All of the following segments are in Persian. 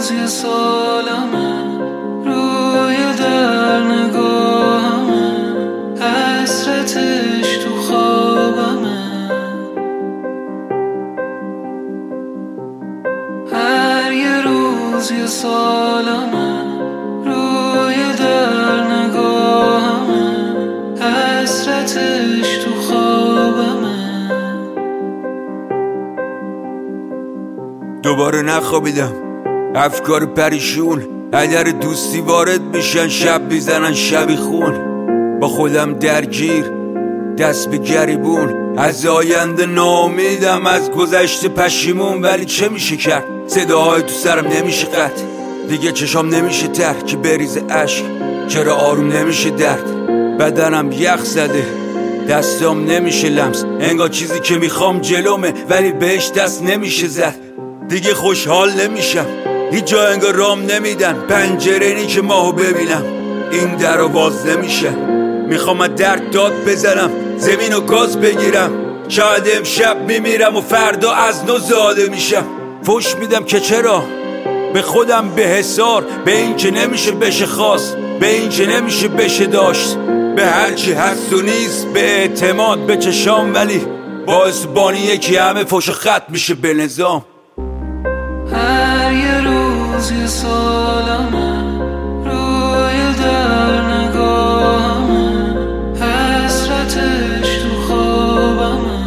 روز یه سالمه، روی در نگاهمه، حسرتش تو خوابمه. هر یه روز یه سالمه، روی در نگاهمه، حسرتش تو خوابمه. دوباره نخوابیدم، افکار پریشون اگر دوستی وارد میشن، شب میزنن شبی خون. با خودم درگیر، دست به گریبون، از آینده ناامیدم، از گذشته پشیمون. ولی چه میشه کرد؟ صداهای تو سرم نمیشه قطع، دیگه چشام نمیشه تر که بریزه عشق. چرا آروم نمیشه درد؟ بدنم یخ زده، دستام نمیشه لمس، انگار چیزی که میخوام جلومه ولی بهش دست نمیشه زد. دیگه خوشحال نمیشم، هیچ جا انگار رام نمیدن، پنجره نی که ماهو ببینم، این در رو باز نمیشه. میخوام از درد داد بزنم، زمین و گاز بگیرم، شاید امشب میمیرم و فردا از نو زاده میشم. فوش میدم که چرا به خودم به حسار، به این که نمیشه بشه خواست، به این که نمیشه بشه داشت، به هرچی هست و نیست، به اعتماد به چشام. ولی باعث بانی یکی همه فوش و خط میشه به نظام. هر یه روز یه سالمه، روی در نگاهمه، حسرتش تو خوابمه.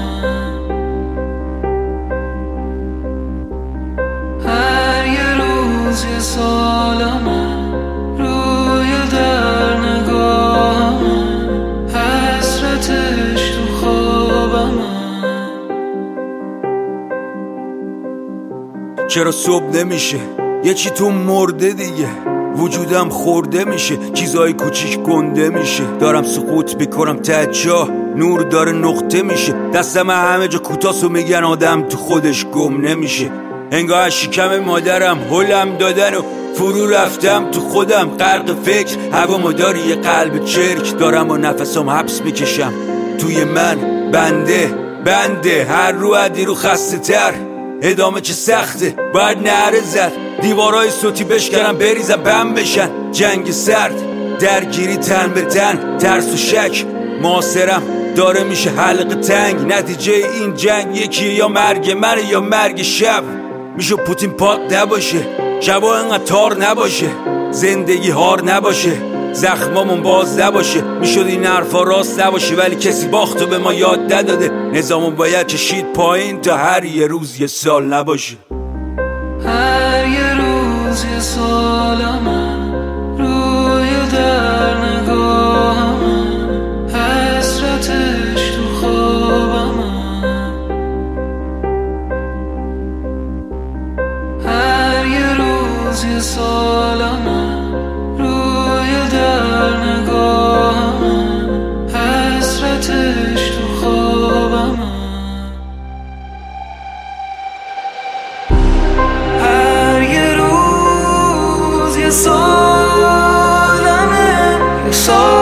هر یه روز یه سالمه، روی در نگاهمه، حسرتش تو خوابمه. چرا صبح نمیشه؟ یه چی تو مرده دیگه، وجودم خورده میشه، چیزای کوچیک گنده میشه، دارم سقوط میکنم ته چاه، نور داره نقطه میشه، دستم همه جا کوتاست و میگن آدم تو خودش گم نمیشه. انگار از شکم مادرم هلم دادن و فرو رفتم تو خودم، غرق فکر، هوامو داری یه قلب چرک، دارم و نفسم حبس میکشم توی من. بنده هر رو عدی رو خسته تر، ادامه چه سخته، باید نعره زد، دیوارای صوتی بشکنم بریزم بم بشن. جنگ سرد، درگیری تن به تن، ترس و شک، معاصرم داره میشه حلقه تنگ. نتیجه این جنگ یکیه، یا مرگ منه یا مرگ شب. میشه پوتین پاک نباشه، شبا انقدر تار نباشه، زندگی هار نباشه، زخمامون باز نباشه. میشد این حرفا راست نباشه ولی کسی باختو به ما یاد نداده، نظامون باید کشید پایین تا هر یه روز یه سال نباشه. هر یه روز یه سالمه، روی در نگاهمه، حسرتش تو خوابمه. هر یه روز یه سالمه، روی در نگاهمه، حسرتش تو خوابمه. هر یه روز یه سالمه، یه سالمه.